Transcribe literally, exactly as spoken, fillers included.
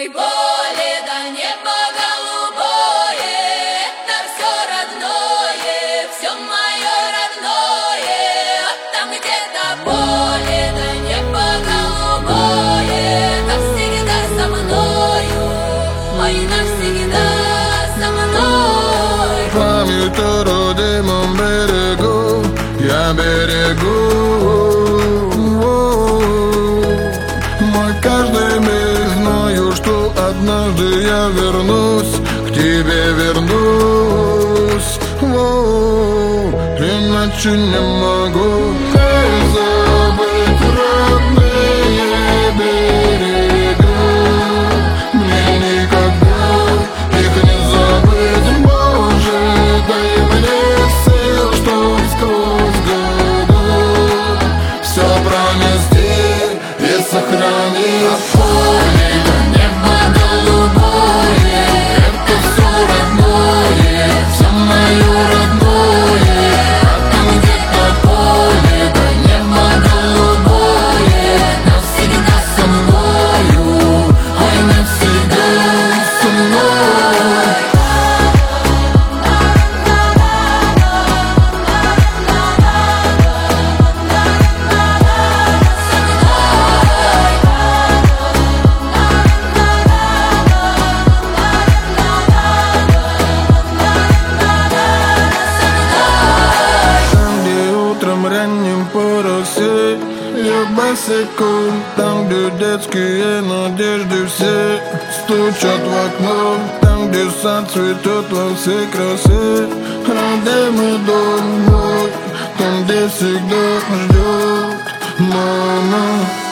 мой, поле да небо голубое, это все родное, все мое родное. Там где-то поле да небо голубое, навсегда со мною, ой, навсегда со мной. Память о родимом берегу я берегу. Мой каждый миг знаю, что однажды я вернусь, к тебе вернусь. Воу, иначе не могу не забыть родные берега. Мне никогда их не забыть. Боже, дай мне сил, чтоб сквозь года все пронести и сохранить. Поле да небо голубое, это все родное, все мое родное. А там где-то поле да небо голубое, навсегда со мною, ой, навсегда со мной. Ранним по росе я босиком, там, где детские надежды все стучат в окно, там, где сад цветет во всей красе. Родимый дом мой, там, где всегда ждет мама.